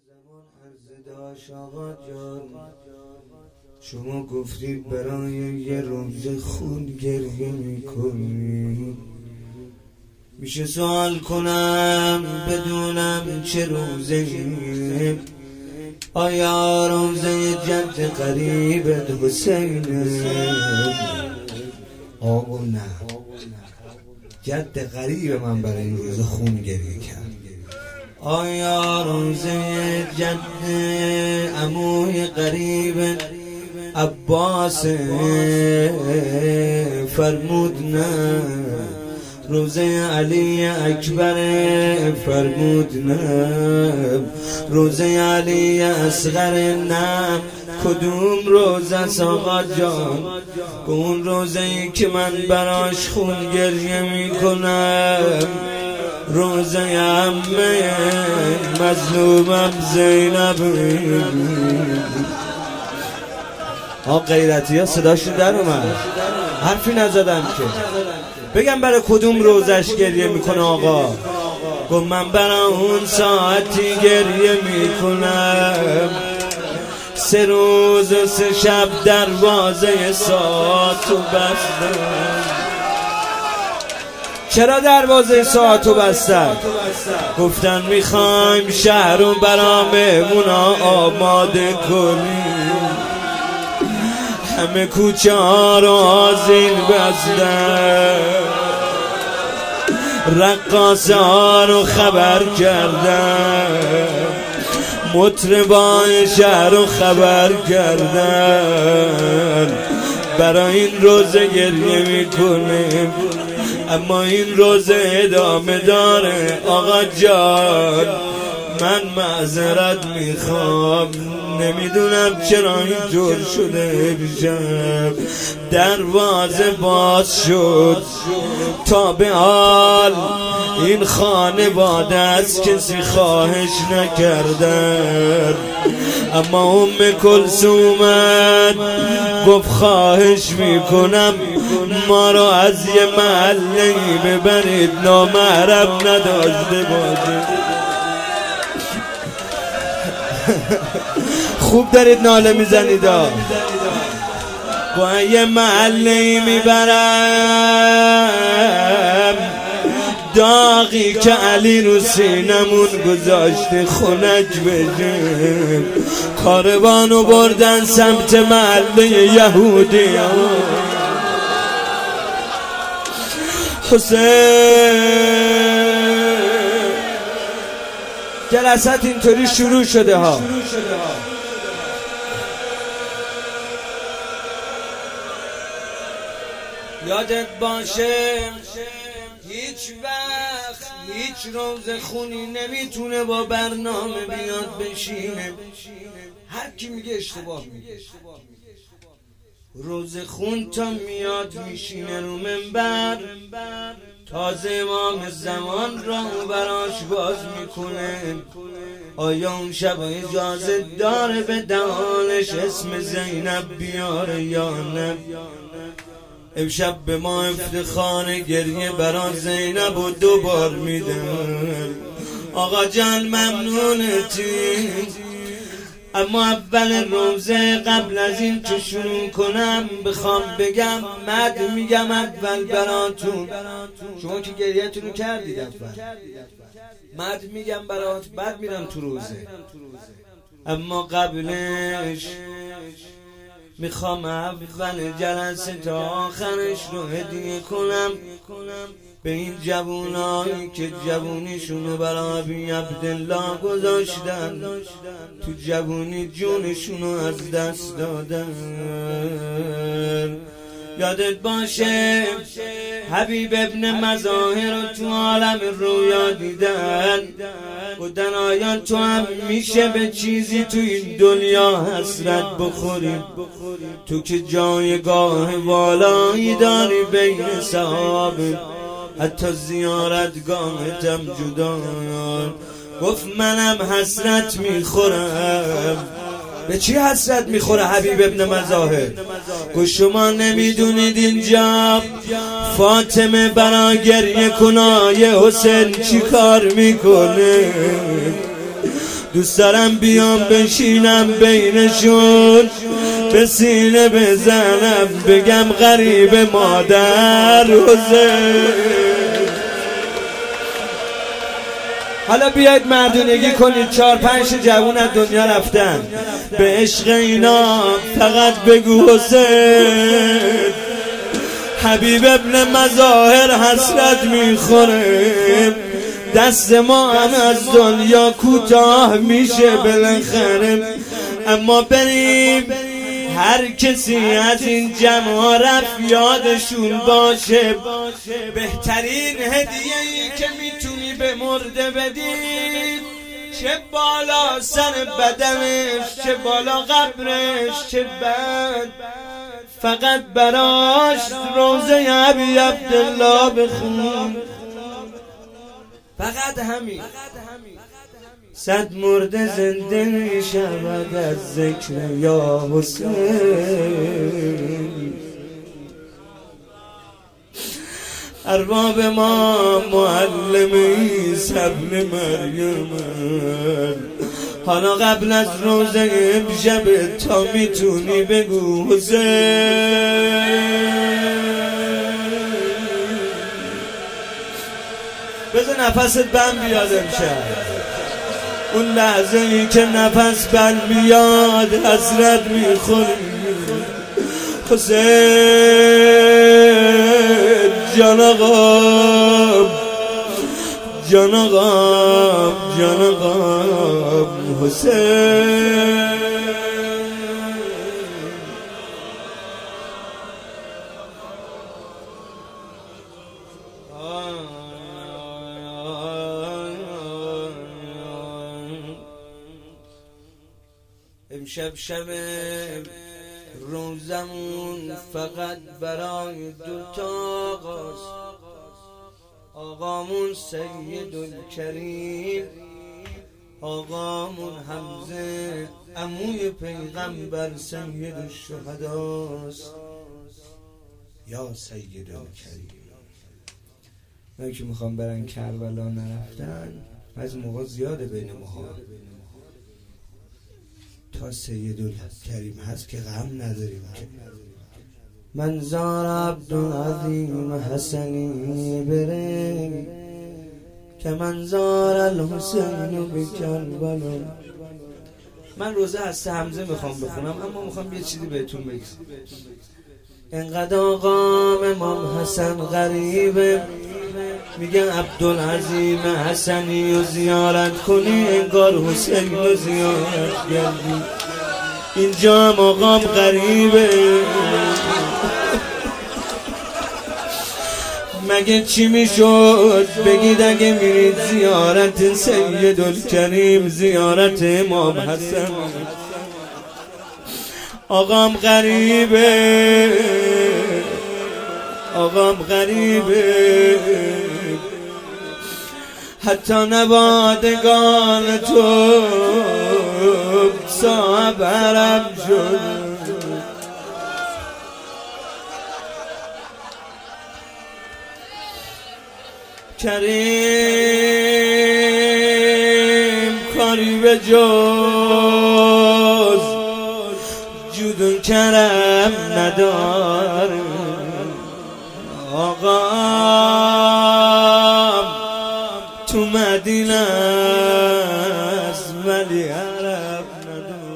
زمان عرض داشت آقا جان، شما گفتید برای یه روز خون گریه میکنی. میشه سوال کنم بدونم چه روزه؟ آیا روزه جد قریبت حسینه؟ آقا نه، جد قریب من برای این روز خون گریه کرد. آیا روزه جد عموی قریب عباس؟ فرمود نه. روزه علی اکبر؟ فرمود نه. روزه علی اصغر؟ نه. کدوم روزه است آقا جان؟ اون روزه ای که من براش خون گریه میکنم، روزه عمه مظلومم زینب. غیرتی ها صداشون در اومد، حرفی نزدم که بگم برای کدوم روزش گریه میکنه آقا. گفت من برای اون ساعتی گریه میکنم 3 روز و 3 شب دروازه ساعتو بستم. چرا دروازه ساعتو بستن؟ گفتن میخوایم شهر رو برا مهمونا آماده کنیم. همه کوچه ها رو آذین بستن، رقاصه ها رو خبر کردن، مطربای شهر رو خبر کردن. برای این روزه گریه میکنیم، اما این روزه ادامه داره. آقا جان من معذرت میخوام، نمیدونم چرا اینطور شده. امشب دروازه باز شد، تا به حال این خانواده از کسی خواهش نکردن، اما کلثوم گفت خواهش میکنم ما رو از یه محله ببرید نامحرم نداشته باشه. خوب دارید ناله میزنید. با یه محله میبرم، داغی که علی رو سینمون گذاشته خنک بشه. کاروانو بردن سمت محله یهودی. حسین جلسات اینطوری شروع شده ها. یادت باشه هیچ وقت هیچ روز خونی نمیتونه با برنامه بیاد بشینه. هر کی میگه اشتباه میگه. روز خون تا میاد میشینه رو منبر، تازه امام زمان را براش باز میکنه. آیا اون شب اجازه داره به دهانش اسم زینب بیاره یا نه؟ امشب به ما افتخار گریه برای زینب و 2 بار میدن. آقا جان ممنونتی، اما اول روزه قبل از این که شروع کنم بخوام بگم مد میگم اول براتون. شما که گریه‌تون رو کردید اول مد میگم برات، بعد میرم تو روزه. اما قبلش میخوام اول جلسه تا آخرش رو هدیه کنم به این جوونایی که جوونیشونو برای ابی عبدالله گذاشتن، تو جوونی جونشونو از دست دادن. یادت باشه حبیب ابن مظاهر رو تو عالم رویا دیدن، گفتن آیا تو هم میشه به چیزی تو این دنیا حسرت بخوری؟ تو که جایگاه والایی داری بین صحابه، حتی زیارتگاهتم جدا. گفت منم حسرت میخورم. به چی حسرت میخوره حبیب ابن مظاهر؟ گفت شما نمیدونید اینجا فاطمه برای گریه کنای حسین چی کار میکنه؟ دوست دارم بیام بشینم بینشون، به سینه بزنم بگم غریب مادر حسین. حالا بیاید مردونگی کنید، 4-5 جوون از دنیا رفتن، به عشق اینا فقط بگو حسین. حبیب ابن مظاهر حسرت میخوره، دست ما هم از دنیا کوتاه میشه بالاخره. اما بریم هر کسی از این جمع رفت یادشون باشه، بهترین هدیه‌ای که میتونی به مرده بدی، چه بالا سر بدنش، چه بالا قبرش، چه بد، فقط براش روزه ابی عبدالله بخون. فقط همین. 100 مرده زنده می شود از ذکر یا حسین. ارباب ما معلم عیسی ابن مریم، حالا قبل از روزه امشب تا میتونی بگو حسین. بذار نفست بند بیاد امشب، اون لحظه ای که نفس بند بیاد حسرت میخوری. حسین جان آقام، جان آقام، جان آقام حسین. امشب شب روزمون فقط برای دوتا آقاست، آقامون سیدالکریم، آقامون حمزه عموی پیغمبر سید الشهداست. یا سیدالکریم. من که میخوام برن کربلا نرفتن، از موقع زیاده بین ماها، تا سیدالکریم هست که غم نداریم. منظار عبدالعظیم حسنی بره که منظار الحسین بکربلا. من روزه از حمزه میخوام بخونم، اما میخوام یه چیزی بهتون بگم. انقدر آقام امام حسن غریبه، میگن عبدالعظیم حسنی رو زیارت کنی انگار حسین رو زیارت کردی. اینجا هم آقام غریبه، مگه چی میشد بگید اگه میرید زیارت سیدالکریم، زیارت امام حسن. آقام غریبه، آقام غریبه، حتی نوادگان تو صاحب حرم شد. کریم کاری به جز جود و کرم ندار. آقام تو مدینه است ولی عرب ندار.